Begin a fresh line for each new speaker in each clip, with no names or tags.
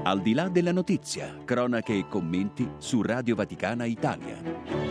Al di là della notizia, cronache e commenti su Radio Vaticana Italia.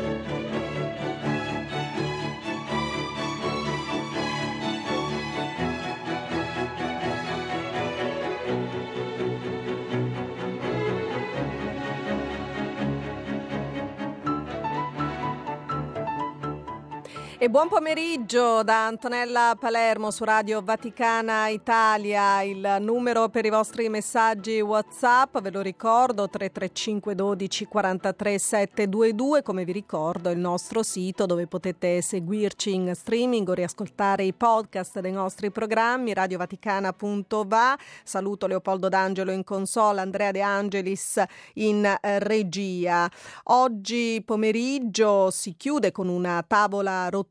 E buon pomeriggio da Antonella Palermo su Radio Vaticana Italia. Il numero per i vostri messaggi WhatsApp, ve lo ricordo, 335 12 43 722. Come vi ricordo, il nostro sito dove potete seguirci in streaming o riascoltare i podcast dei nostri programmi, radiovaticana.va. Saluto Leopoldo D'Angelo in console, Andrea De Angelis in regia. Oggi pomeriggio si chiude con una tavola rotonda,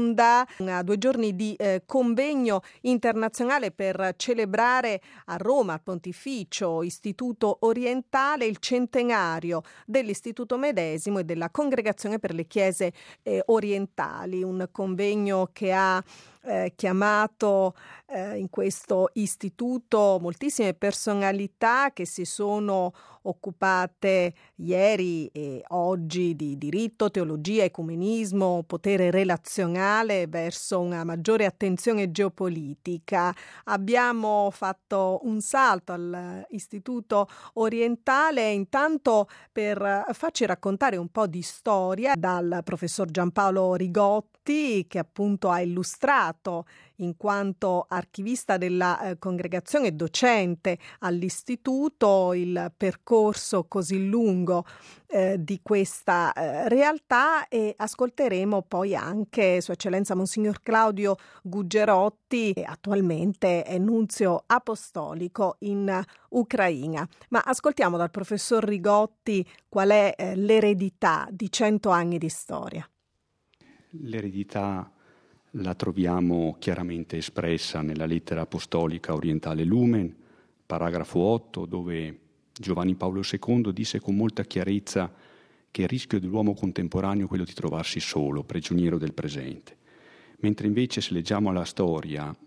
2 giorni di convegno internazionale per celebrare a Roma, al Pontificio Istituto Orientale, il centenario dell'Istituto medesimo e della Congregazione per le Chiese Orientali. Un convegno che ha chiamato in questo istituto moltissime personalità che si sono occupate ieri e oggi di diritto, teologia, ecumenismo, potere relazionale verso una maggiore attenzione geopolitica. Abbiamo fatto un salto all'Istituto Orientale intanto per farci raccontare un po' di storia dal professor Giampaolo Rigotti, che appunto ha illustrato in quanto archivista della congregazione e docente all'istituto il percorso così lungo di questa realtà, e ascolteremo poi anche Sua Eccellenza Monsignor Claudio Gugerotti, che attualmente è nunzio apostolico in Ucraina. Ma ascoltiamo dal professor Rigotti qual è l'eredità di 100 anni di storia.
L'eredità la troviamo chiaramente espressa nella lettera apostolica orientale Lumen, paragrafo 8, dove Giovanni Paolo II disse con molta chiarezza che il rischio dell'uomo contemporaneo è quello di trovarsi solo, prigioniero del presente. Mentre invece se leggiamo la storia,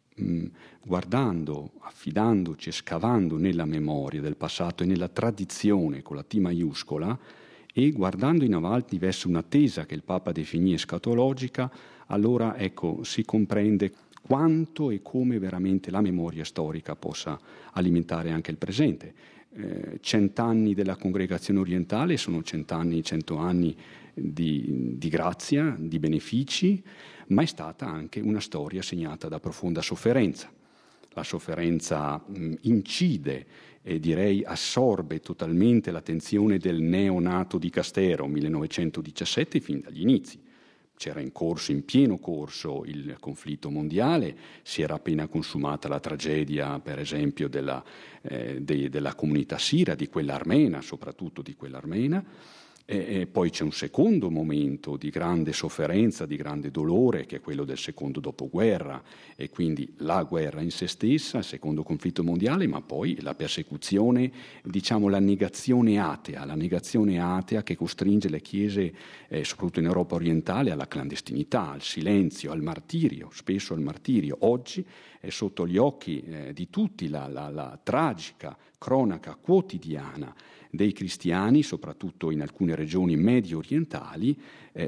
guardando, affidandoci e scavando nella memoria del passato e nella tradizione con la T maiuscola, e guardando in avanti verso un'attesa che il Papa definì escatologica, allora ecco, si comprende quanto e come veramente la memoria storica possa alimentare anche il presente. 100 anni della congregazione orientale sono 100 anni di grazia, di benefici, ma è stata anche una storia segnata da profonda sofferenza. La sofferenza incide e direi assorbe totalmente l'attenzione del neonato dicastero 1917 fin dagli inizi. C'era in pieno corso il conflitto mondiale, si era appena consumata la tragedia, per esempio, della comunità sira, di quella armena, soprattutto di quella armena. E poi c'è un secondo momento di grande sofferenza, di grande dolore, che è quello del secondo dopoguerra, e quindi la guerra in se stessa, il secondo conflitto mondiale, ma poi la persecuzione, diciamo la negazione atea che costringe le chiese, soprattutto in Europa orientale, alla clandestinità, al silenzio, al martirio, spesso al martirio. Oggi è sotto gli occhi di tutti la tragica cronaca quotidiana dei cristiani, soprattutto in alcune regioni medio orientali,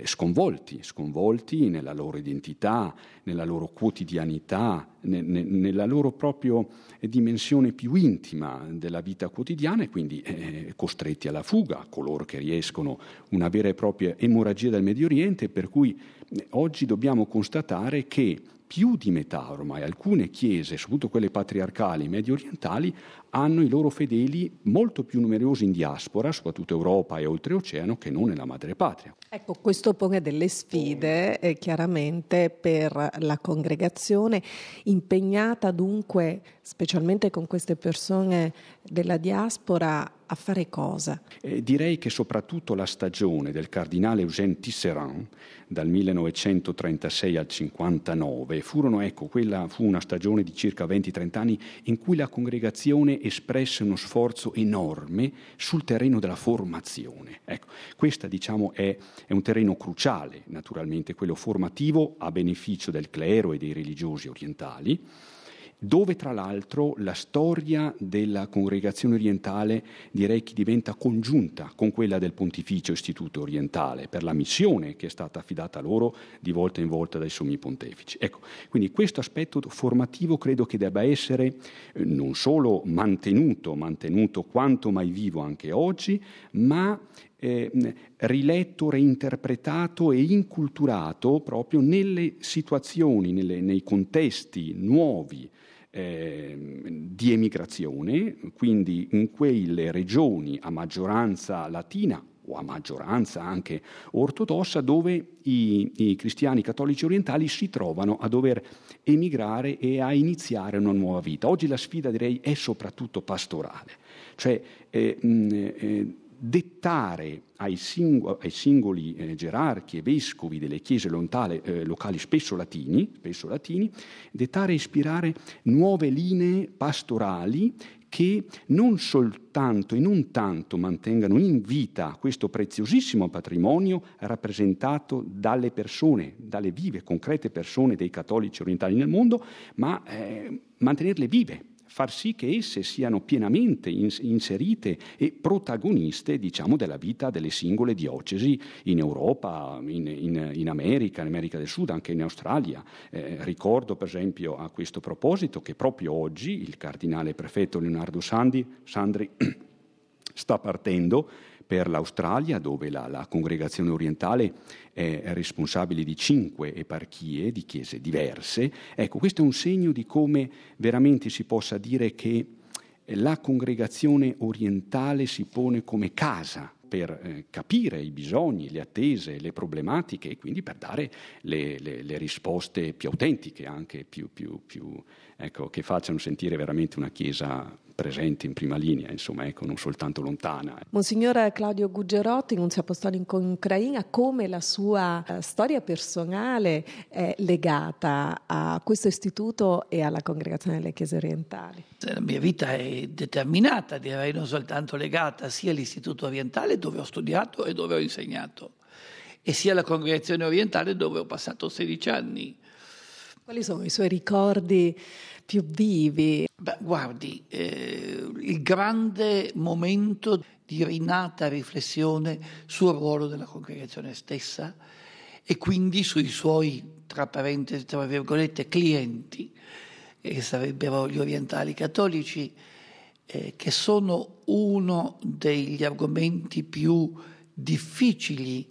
sconvolti nella loro identità, nella loro quotidianità, nella loro proprio dimensione più intima della vita quotidiana, e quindi costretti alla fuga, coloro che riescono, una vera e propria emorragia del Medio Oriente, per cui oggi dobbiamo constatare che più di metà ormai alcune chiese, soprattutto quelle patriarcali medio orientali, hanno i loro fedeli molto più numerosi in diaspora, soprattutto Europa e oltreoceano, che non nella madrepatria.
Ecco, questo pone delle sfide chiaramente per la congregazione, impegnata dunque, specialmente con queste persone della diaspora, a fare cosa?
Direi che soprattutto la stagione del cardinale Eugène Tisserand, dal 1936 al 59, fu una stagione di circa 20-30 anni in cui la congregazione espresse uno sforzo enorme sul terreno della formazione. Ecco, questa è un terreno cruciale, naturalmente, quello formativo a beneficio del clero e dei religiosi orientali, dove tra l'altro la storia della congregazione orientale direi che diventa congiunta con quella del Pontificio Istituto Orientale per la missione che è stata affidata loro di volta in volta dai sommi pontefici. Ecco, quindi questo aspetto formativo credo che debba essere non solo mantenuto quanto mai vivo anche oggi, ma riletto, reinterpretato e inculturato proprio nelle situazioni, nei contesti nuovi di emigrazione, quindi in quelle regioni a maggioranza latina o a maggioranza anche ortodossa, dove i cristiani cattolici orientali si trovano a dover emigrare e a iniziare una nuova vita. Oggi la sfida, direi, è soprattutto pastorale, cioè dettare ai singoli gerarchi e vescovi delle chiese locali spesso latini, dettare e ispirare nuove linee pastorali che non soltanto e non tanto mantengano in vita questo preziosissimo patrimonio rappresentato dalle persone, dalle vive, concrete persone dei cattolici orientali nel mondo, ma mantenerle vive, far sì che esse siano pienamente inserite e protagoniste, diciamo, della vita delle singole diocesi in Europa, in America, in America del Sud, anche in Australia. Ricordo, per esempio, a questo proposito, che proprio oggi il cardinale prefetto Leonardo Sandri sta partendo per l'Australia, dove la congregazione orientale è responsabile di 5 eparchie di chiese diverse. Ecco, questo è un segno di come veramente si possa dire che la congregazione orientale si pone come casa per capire i bisogni, le attese, le problematiche e quindi per dare le risposte più autentiche, anche più ecco, che facciano sentire veramente una Chiesa presente in prima linea, insomma, ecco, non soltanto lontana.
Monsignor Claudio Gugerotti, nunzio apostolico in Ucraina, come la sua storia personale è legata a questo istituto e alla congregazione delle Chiese orientali?
La mia vita è determinata, direi, non soltanto legata sia all'Istituto Orientale dove ho studiato e dove ho insegnato, e sia alla congregazione orientale dove ho passato 16 anni.
Quali sono i suoi ricordi più vivi?
Beh, guardi, il grande momento di rinata riflessione sul ruolo della congregazione stessa e quindi sui suoi, tra parentesi, tra virgolette, clienti, che sarebbero gli orientali cattolici, che sono uno degli argomenti più difficili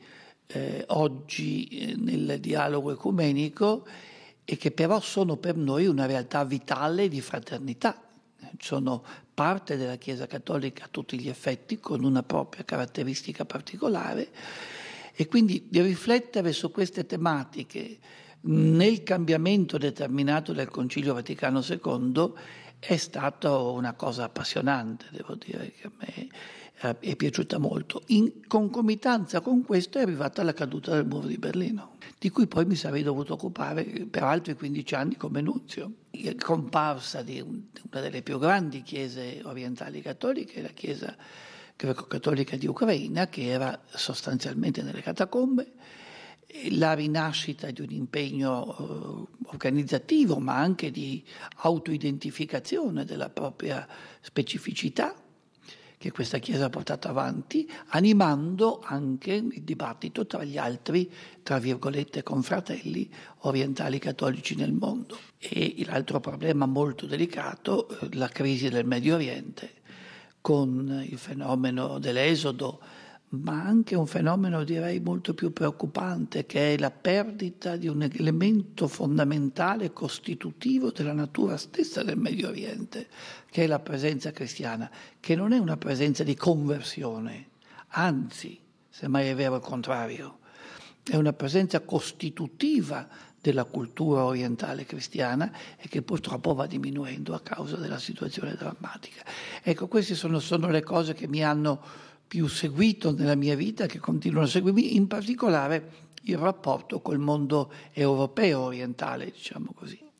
oggi nel dialogo ecumenico, e che però sono per noi una realtà vitale di fraternità. Sono parte della Chiesa Cattolica a tutti gli effetti, con una propria caratteristica particolare, e quindi di riflettere su queste tematiche nel cambiamento determinato dal Concilio Vaticano II è stata una cosa appassionante, devo dire, che a me è piaciuta molto. In concomitanza con questo è arrivata la caduta del muro di Berlino, di cui poi mi sarei dovuto occupare per altri 15 anni come nunzio. La comparsa di una delle più grandi chiese orientali cattoliche, la Chiesa greco-cattolica di Ucraina, che era sostanzialmente nelle catacombe, la rinascita di un impegno organizzativo, ma anche di autoidentificazione della propria specificità, che questa Chiesa ha portato avanti, animando anche il dibattito tra gli altri, tra virgolette, confratelli orientali cattolici nel mondo. E l'altro problema molto delicato, la crisi del Medio Oriente, con il fenomeno dell'esodo, ma anche un fenomeno, direi, molto più preoccupante, che è la perdita di un elemento fondamentale costitutivo della natura stessa del Medio Oriente, che è la presenza cristiana, che non è una presenza di conversione, anzi, semmai è vero il contrario, è una presenza costitutiva della cultura orientale cristiana e che purtroppo va diminuendo a causa della situazione drammatica. Ecco, queste sono le cose che mi hanno più seguito nella mia vita, che continuano a seguirmi, in particolare il rapporto col mondo europeo orientale, diciamo così.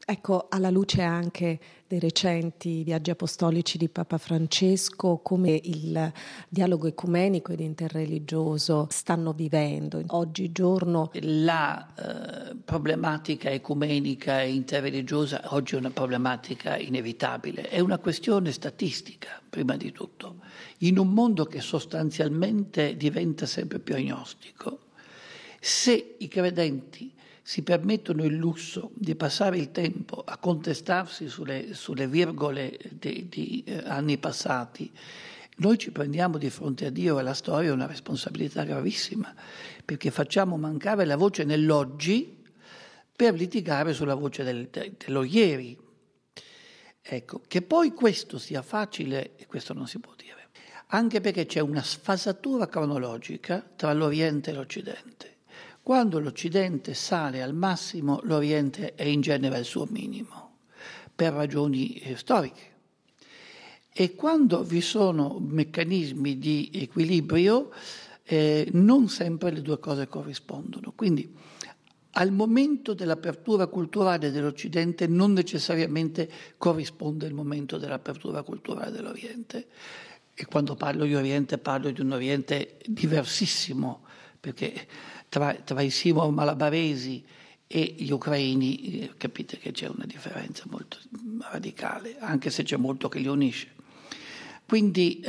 Ecco, alla luce anche dei recenti viaggi apostolici di Papa Francesco, come il dialogo ecumenico ed interreligioso stanno vivendo oggigiorno?
La problematica ecumenica e interreligiosa oggi è una problematica inevitabile, è una questione statistica, prima di tutto. In un mondo che sostanzialmente diventa sempre più agnostico, se i credenti si permettono il lusso di passare il tempo a contestarsi sulle virgole di anni passati, noi ci prendiamo di fronte a Dio e alla storia una responsabilità gravissima, perché facciamo mancare la voce nell'oggi per litigare sulla voce dello ieri. Ecco, che poi questo sia facile, e questo non si può dire, anche perché c'è una sfasatura cronologica tra l'Oriente e l'Occidente. Quando l'Occidente sale al massimo, l'Oriente è in genere al suo minimo, per ragioni storiche. E quando vi sono meccanismi di equilibrio, non sempre le due cose corrispondono. Quindi al momento dell'apertura culturale dell'Occidente non necessariamente corrisponde il momento dell'apertura culturale dell'Oriente. E quando parlo di Oriente parlo di un Oriente diversissimo, perché tra i Simo malabaresi e gli ucraini capite che c'è una differenza molto radicale, anche se c'è molto che li unisce. Quindi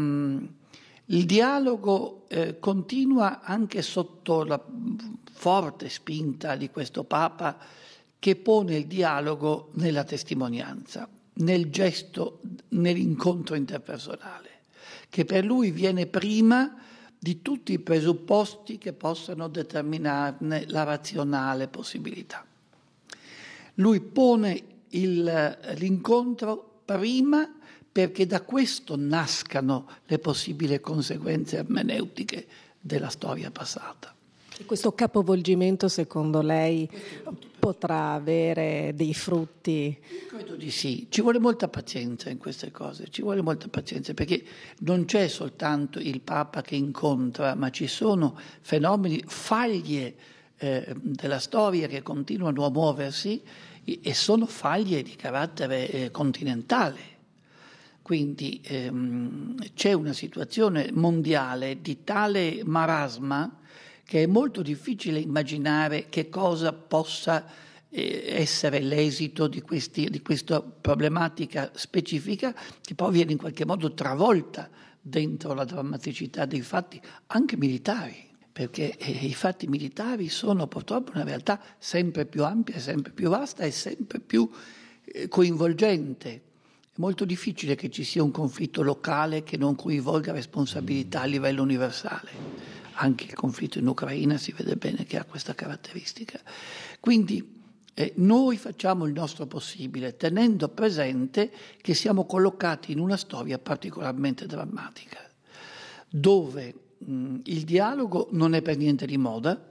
il dialogo continua anche sotto la forte spinta di questo Papa, che pone il dialogo nella testimonianza, nel gesto, nell'incontro interpersonale, che per lui viene prima di tutti i presupposti che possano determinarne la razionale possibilità. Lui pone l'incontro prima perché da questo nascano le possibili conseguenze ermeneutiche della storia passata.
E questo capovolgimento, secondo lei, potrà avere dei frutti?
Credo di sì. Ci vuole molta pazienza in queste cose, ci vuole molta pazienza, perché non c'è soltanto il Papa che incontra, ma ci sono fenomeni, faglie della storia che continuano a muoversi e sono faglie di carattere continentale. Quindi c'è una situazione mondiale di tale marasma che è molto difficile immaginare che cosa possa essere l'esito di questa problematica specifica, che poi viene in qualche modo travolta dentro la drammaticità dei fatti, anche militari, perché i fatti militari sono purtroppo una realtà sempre più ampia, sempre più vasta e sempre più coinvolgente. È molto difficile che ci sia un conflitto locale che non coinvolga responsabilità a livello universale. Anche il conflitto in Ucraina si vede bene che ha questa caratteristica. Quindi noi facciamo il nostro possibile, tenendo presente che siamo collocati in una storia particolarmente drammatica, dove il dialogo non è per niente di moda,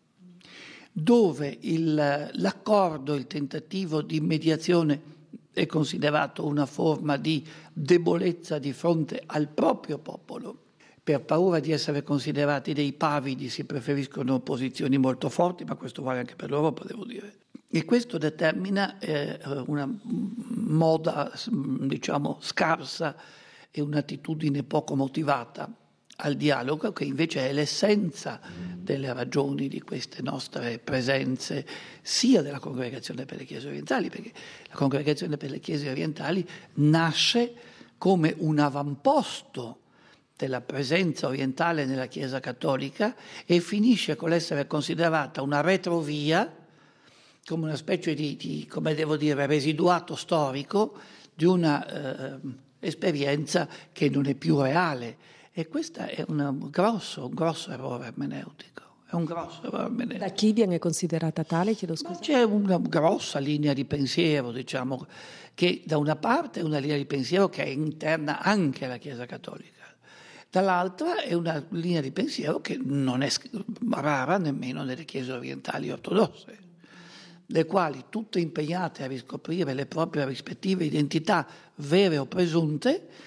dove l'accordo, il tentativo di mediazione è considerato una forma di debolezza di fronte al proprio popolo. Per paura di essere considerati dei pavidi si preferiscono posizioni molto forti, ma questo vale anche per l'Europa, devo dire. E questo determina una moda, diciamo, scarsa e un'attitudine poco motivata al dialogo, che invece è l'essenza delle ragioni di queste nostre presenze, sia della Congregazione per le Chiese Orientali, perché la Congregazione per le Chiese Orientali nasce come un avamposto della presenza orientale nella Chiesa Cattolica e finisce con l'essere considerata una retrovia, come una specie di come devo dire, residuato storico di una esperienza che non è più reale. E questo è un grosso errore ermeneutico. È un grosso errore ermeneutico.
Da chi viene considerata tale? Chiedo scusa.
Ma c'è una grossa linea di pensiero, diciamo, che da una parte è una linea di pensiero che è interna anche alla Chiesa Cattolica. Dall'altra è una linea di pensiero che non è rara nemmeno nelle chiese orientali ortodosse, le quali, tutte impegnate a riscoprire le proprie rispettive identità vere o presunte,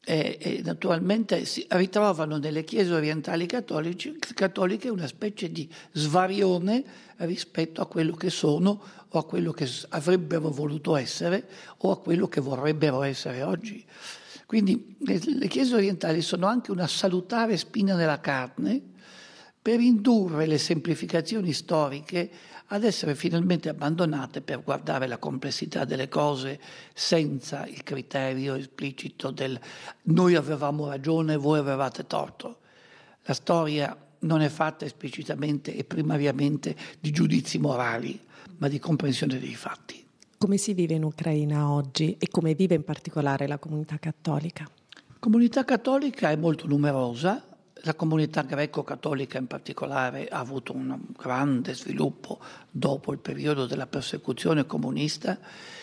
e naturalmente si ritrovano nelle chiese orientali cattoliche una specie di svarione rispetto a quello che sono o a quello che avrebbero voluto essere o a quello che vorrebbero essere oggi. Quindi le chiese orientali sono anche una salutare spina nella carne per indurre le semplificazioni storiche ad essere finalmente abbandonate per guardare la complessità delle cose senza il criterio esplicito del noi avevamo ragione, voi avevate torto. La storia non è fatta esplicitamente e primariamente di giudizi morali, ma di comprensione dei fatti.
Come si vive in Ucraina oggi e come vive in particolare la comunità cattolica?
La comunità cattolica è molto numerosa. La comunità greco-cattolica in particolare ha avuto un grande sviluppo dopo il periodo della persecuzione comunista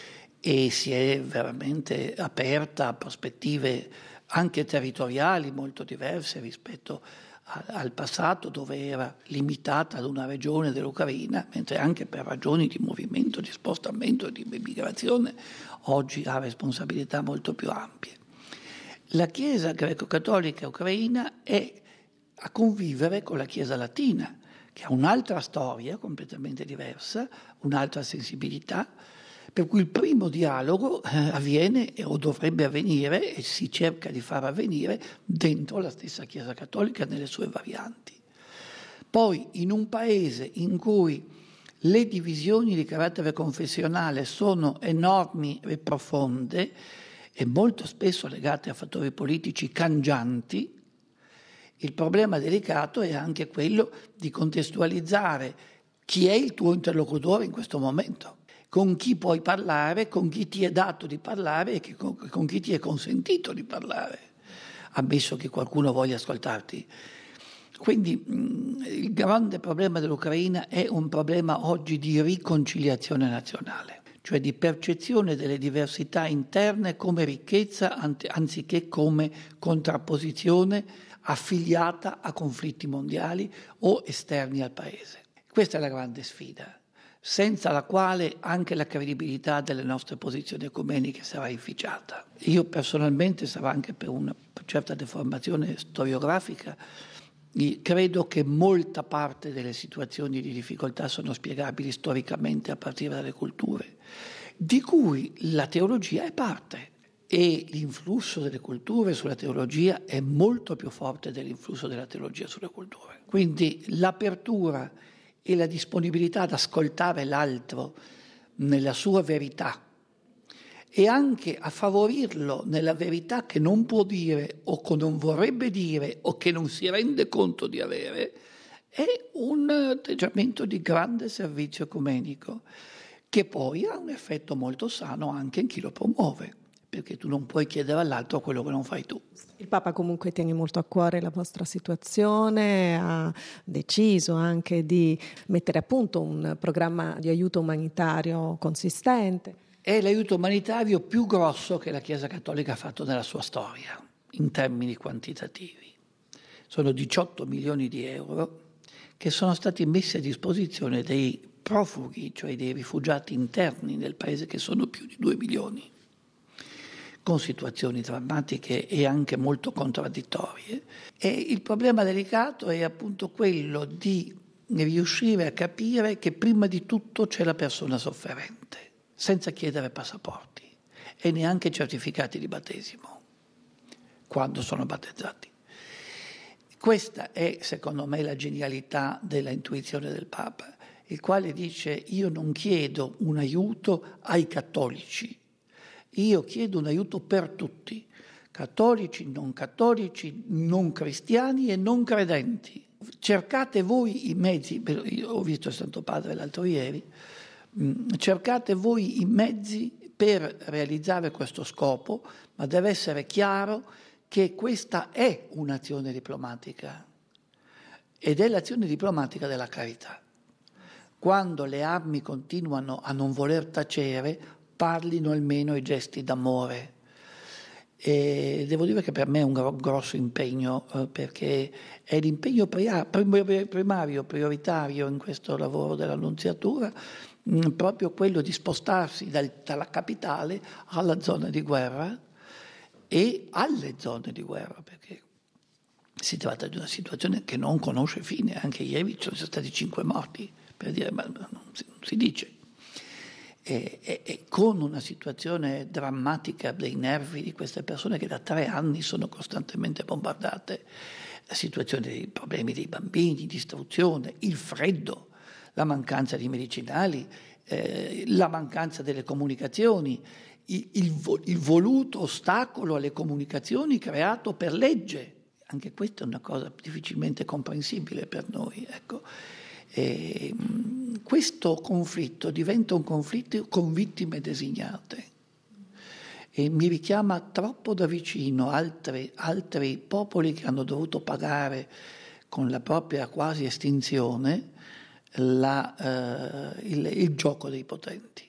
e si è veramente aperta a prospettive anche territoriali molto diverse rispetto al passato, dove era limitata ad una regione dell'Ucraina, mentre anche per ragioni di movimento, di spostamento e di immigrazione oggi ha responsabilità molto più ampie. La Chiesa greco-cattolica ucraina è a convivere con la Chiesa latina, che ha un'altra storia completamente diversa, un'altra sensibilità, per cui il primo dialogo avviene o dovrebbe avvenire e si cerca di far avvenire dentro la stessa Chiesa cattolica nelle sue varianti. Poi in un paese in cui le divisioni di carattere confessionale sono enormi e profonde e molto spesso legate a fattori politici cangianti, il problema delicato è anche quello di contestualizzare chi è il tuo interlocutore in questo momento, con chi puoi parlare, con chi ti è dato di parlare e con chi ti è consentito di parlare, ammesso che qualcuno voglia ascoltarti. Quindi il grande problema dell'Ucraina è un problema oggi di riconciliazione nazionale, cioè di percezione delle diversità interne come ricchezza anziché come contrapposizione affiliata a conflitti mondiali o esterni al Paese. Questa è la grande sfida, senza la quale anche la credibilità delle nostre posizioni ecumeniche sarà inficiata. Io personalmente, sarà anche per una certa deformazione storiografica, credo che molta parte delle situazioni di difficoltà sono spiegabili storicamente a partire dalle culture, di cui la teologia è parte. E l'influsso delle culture sulla teologia è molto più forte dell'influsso della teologia sulle culture. Quindi l'apertura e la disponibilità ad ascoltare l'altro nella sua verità e anche a favorirlo nella verità che non può dire o che non vorrebbe dire o che non si rende conto di avere, è un atteggiamento di grande servizio ecumenico che poi ha un effetto molto sano anche in chi lo promuove, perché tu non puoi chiedere all'altro quello che non fai tu.
Il Papa comunque tiene molto a cuore la vostra situazione, ha deciso anche di mettere a punto un programma di aiuto umanitario consistente.
È l'aiuto umanitario più grosso che la Chiesa Cattolica ha fatto nella sua storia, in termini quantitativi. Sono 18 milioni di euro che sono stati messi a disposizione dei profughi, cioè dei rifugiati interni nel paese, che sono più di 2 milioni. Con situazioni drammatiche e anche molto contraddittorie. E il problema delicato è appunto quello di riuscire a capire che prima di tutto c'è la persona sofferente, senza chiedere passaporti e neanche certificati di battesimo, quando sono battezzati. Questa è, secondo me, la genialità della intuizione del Papa, il quale dice: io non chiedo un aiuto ai cattolici, io chiedo un aiuto per tutti, cattolici, non cristiani e non credenti. Cercate voi i mezzi, io ho visto il Santo Padre l'altro ieri, cercate voi i mezzi per realizzare questo scopo, ma deve essere chiaro che questa è un'azione diplomatica ed è l'azione diplomatica della carità. Quando le armi continuano a non voler tacere, parlino almeno i gesti d'amore. E devo dire che per me è un grosso impegno, perché è l'impegno primario, prioritario in questo lavoro dell'Annunziatura, proprio quello di spostarsi dalla capitale alla zona di guerra e alle zone di guerra, perché si tratta di una situazione che non conosce fine. Anche ieri ci sono stati 5 morti, per dire, ma non si dice. E con una situazione drammatica dei nervi di queste persone che da 3 anni sono costantemente bombardate, la situazione dei problemi dei bambini, distruzione, il freddo, la mancanza di medicinali, la mancanza delle comunicazioni, il voluto ostacolo alle comunicazioni creato per legge. Anche questa è una cosa difficilmente comprensibile per noi, ecco. Questo conflitto diventa un conflitto con vittime designate e mi richiama troppo da vicino altri popoli che hanno dovuto pagare con la propria quasi estinzione il gioco dei potenti.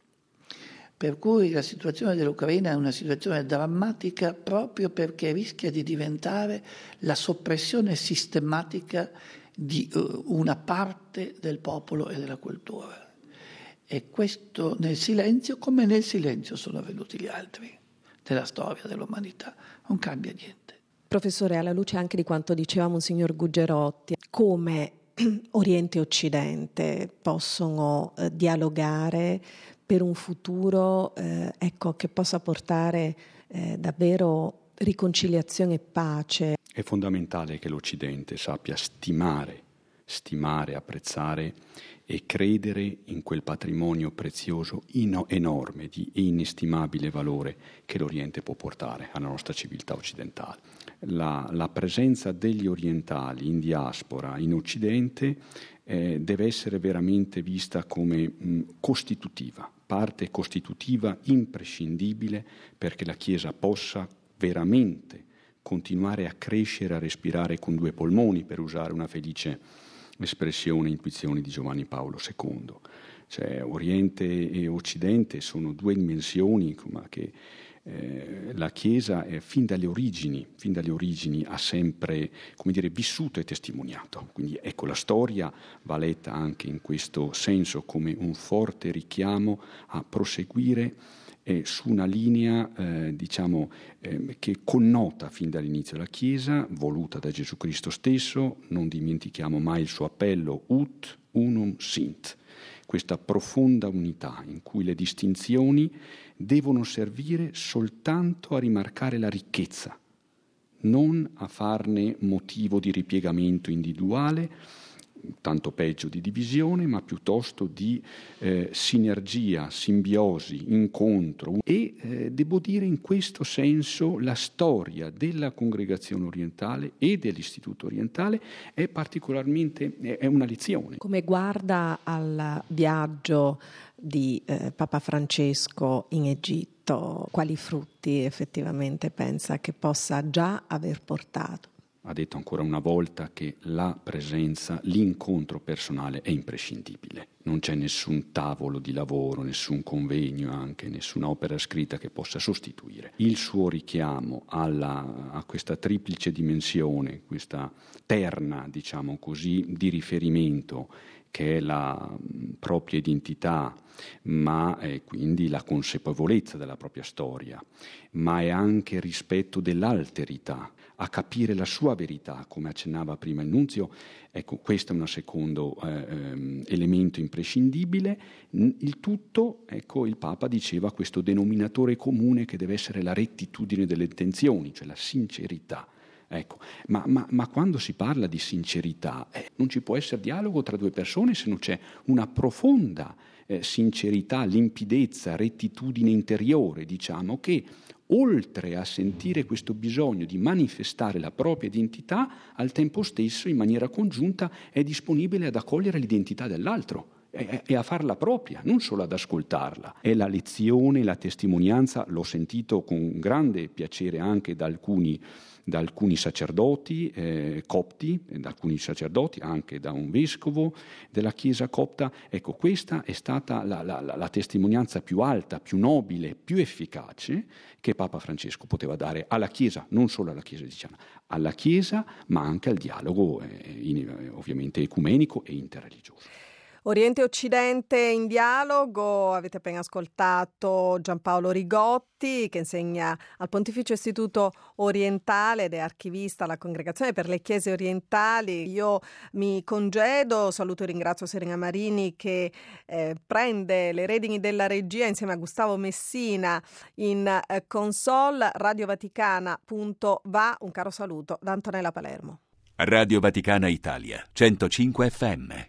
Per cui la situazione dell'Ucraina è una situazione drammatica proprio perché rischia di diventare la soppressione sistematica di una parte del popolo e della cultura. E questo nel silenzio, come nel silenzio sono avvenuti gli altri della storia dell'umanità. Non cambia niente.
Professore, alla luce anche di quanto diceva Monsignor Gugerotti, come Oriente e Occidente possono dialogare per un futuro che possa portare davvero riconciliazione e pace?
È fondamentale che l'Occidente sappia stimare, apprezzare e credere in quel patrimonio prezioso enorme, di inestimabile valore che l'Oriente può portare alla nostra civiltà occidentale. La presenza degli orientali in diaspora in Occidente deve essere veramente vista come costitutiva, parte costitutiva imprescindibile perché la Chiesa possa veramente continuare a crescere, a respirare con 2 polmoni, per usare una felice espressione e intuizione di Giovanni Paolo II. Cioè, Oriente e Occidente sono 2 dimensioni che la Chiesa fin dalle origini ha sempre, vissuto e testimoniato. Quindi ecco, la storia va letta anche in questo senso come un forte richiamo a proseguire su una linea che connota fin dall'inizio la Chiesa, voluta da Gesù Cristo stesso. Non dimentichiamo mai il suo appello Ut unum sint, questa profonda unità in cui le distinzioni devono servire soltanto a rimarcare la ricchezza, non a farne motivo di ripiegamento individuale, tanto peggio di divisione, ma piuttosto di sinergia, simbiosi, incontro. E devo dire, in questo senso la storia della Congregazione Orientale e dell'Istituto Orientale è particolarmente è una lezione.
Come guarda al viaggio di Papa Francesco in Egitto, quali frutti effettivamente pensa che possa già aver portato?
Ha detto ancora una volta che la presenza, l'incontro personale è imprescindibile. Non c'è nessun tavolo di lavoro, nessun convegno, anche nessuna opera scritta che possa sostituire. Il suo richiamo a questa triplice dimensione, questa terna, diciamo così, di riferimento, che è la propria identità, ma è quindi la consapevolezza della propria storia, ma è anche il rispetto dell'alterità, a capire la sua verità, come accennava prima il Nunzio. Ecco, questo è un secondo elemento imprescindibile. Il tutto, ecco, il Papa diceva questo denominatore comune che deve essere la rettitudine delle intenzioni, cioè la sincerità. Ecco, ma quando si parla di sincerità, non ci può essere dialogo tra 2 persone se non c'è una profonda sincerità, limpidezza, rettitudine interiore, diciamo, che oltre a sentire questo bisogno di manifestare la propria identità, al tempo stesso, in maniera congiunta, è disponibile ad accogliere l'identità dell'altro e a farla propria, non solo ad ascoltarla. È la lezione, la testimonianza, l'ho sentito con grande piacere anche da alcuni sacerdoti copti, da alcuni sacerdoti, anche da un vescovo della Chiesa copta. Ecco, questa è stata la testimonianza più alta, più nobile, più efficace che Papa Francesco poteva dare alla Chiesa, non solo alla Chiesa egiziana, alla Chiesa, ma anche al dialogo ovviamente ecumenico e interreligioso.
Oriente e Occidente in dialogo, avete appena ascoltato Giampaolo Rigotti che insegna al Pontificio Istituto Orientale ed è archivista alla Congregazione per le Chiese Orientali. Io mi congedo, saluto e ringrazio Serena Marini che prende le redini della regia insieme a Gustavo Messina in console. radiovaticana.va. Un caro saluto da Antonella Palermo.
Radio Vaticana Italia, 105 FM.